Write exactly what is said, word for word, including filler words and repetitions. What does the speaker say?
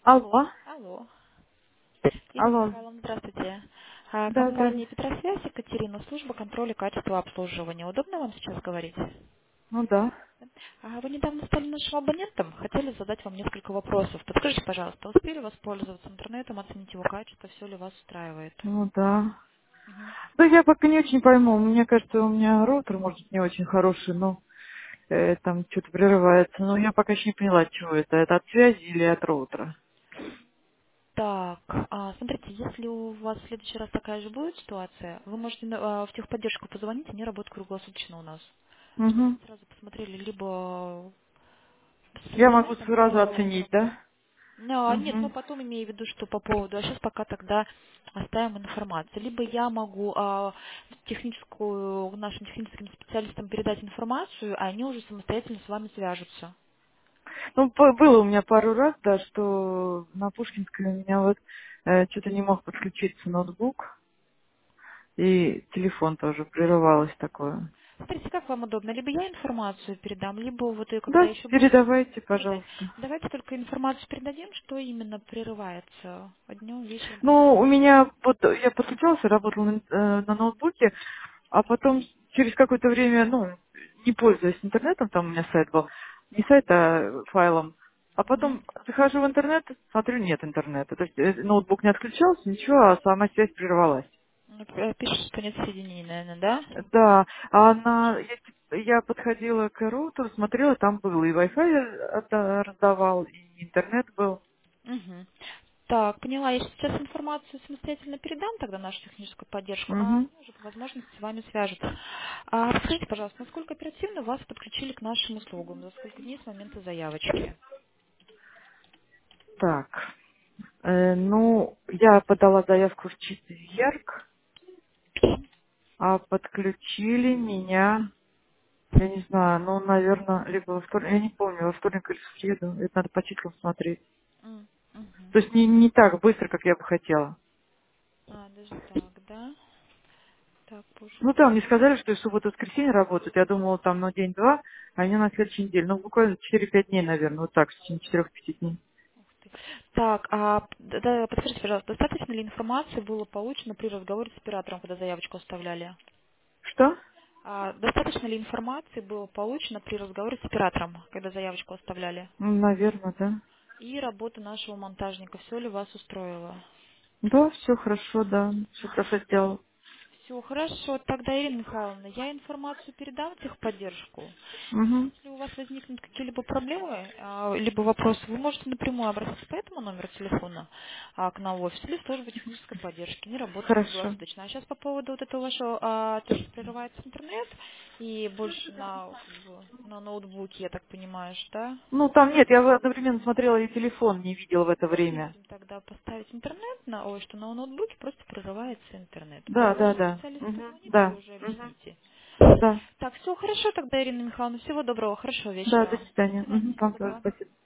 Алло. Алло. Ирина Алло. Михайловна, здравствуйте. А, Да, Компания здравствуйте. Петросвязь, Екатерина, служба контроля качества обслуживания. Удобно вам сейчас говорить? Ну да. А Вы недавно стали нашим абонентом, хотели задать вам несколько вопросов. Подскажите, пожалуйста, успели воспользоваться интернетом, оценить его качество, все ли вас устраивает? Ну да. Мгм. Да я пока не очень пойму. Мне кажется, у меня роутер, может, не очень хороший, но э, там что-то прерывается. Но я пока еще не поняла, чего это. Это от связи или от роутера? Так, а, смотрите, если у вас в следующий раз такая же будет ситуация, вы можете на- а, в техподдержку позвонить, они работают круглосуточно у нас, чтобы Угу. они сразу посмотрели либо с Я могу интернетом, либо сразу с оценить, роутером. да? Ну, а нет, ну Угу. потом имею в виду, что по поводу, а сейчас пока тогда оставим информацию. Либо я могу а, в техническую, нашим техническим специалистам передать информацию, а они уже самостоятельно с вами свяжутся. Ну, по- было у меня пару раз, да, что на Пушкинской у меня вот что-то не мог подключиться ноутбук, и телефон тоже прерывалось такое. Смотрите, как вам удобно. Либо я информацию передам, либо вот и когда Да, еще будете передавайте, передать. пожалуйста. Давайте только информацию передадим, что именно прерывается днем, вечером, когда Ну, вы у звоните. меня вот я подключался, работал на, э, на ноутбуке, а потом через какое-то время, ну, не пользуясь интернетом, там у меня сайт был, не сайт, а файлом, а Мгм. потом захожу в интернет, смотрю, нет интернета. То есть э, ноутбук не отключался, ничего, а сама связь прервалась. Ну, э, Пишет, что нет соединения, наверное, да? Да, а на, я, я подходила к роутеру, смотрела, там был и Wi-Fi отда- раздавал, и интернет был. Мгм. Так, поняла. Я сейчас информацию самостоятельно передам тогда нашу техническую поддержку, а Мгм. они уже по возможности с вами свяжутся. А скажите, пожалуйста, насколько оперативно вас подключили к нашим услугам? За сколько дней с момента заявочки? Так, э, ну, я подала заявку в четверг, а подключили меня, я не знаю, ну, наверное, либо во вторник, я не помню, во вторник или в среду, это надо по числам смотреть. М, мгм. То есть не, не так быстро, как я бы хотела. А, даже так, да? Так, Ну, там Пушкин. мне сказали, что и суббота, воскресенье работают. Я думала, там, ну, день-два, а они на следующей неделе. Ну, буквально четыре-пять дней, наверное, вот так, в течение четырех-пяти дней. Ух ты. Так, а д- да, подскажите, пожалуйста, достаточно ли информации было получено при разговоре с оператором, когда заявочку оставляли? Что? А, достаточно ли информации было получено при разговоре с оператором, когда заявочку оставляли? Наверное, да. И работа нашего монтажника, все ли вас устроило? Да, все хорошо, да, все хорошо сделал. Все хорошо, тогда, Ирина Михайловна, я информацию передам в техподдержку. Угу. Если у вас возникнут какие-либо проблемы, а, либо вопросы, вы можете напрямую обратиться по этому номеру телефона а, к нам в офис или в службу технической поддержки. Они работают Хорошо. круглосуточно. А сейчас по поводу вот этого вашего, а, то, что прерывается интернет и больше на, как бы, на ноутбуке, я так понимаю, что да? Ну, там нет, я вот одновременно смотрела и телефон не видел в это время. Попробуем тогда поставить интернет на, ой, что на ноутбуке просто прерывается интернет. Да, Когда да, наш да. специалист Угу. позвонит, вы Да. уже Угу. объясните. Да. Так, все хорошо тогда, Ирина Михайловна. Всего доброго, хорошего Да, вечера до вам. До свидания. свидания, Угу. всего Вам тоже доброго. спасибо.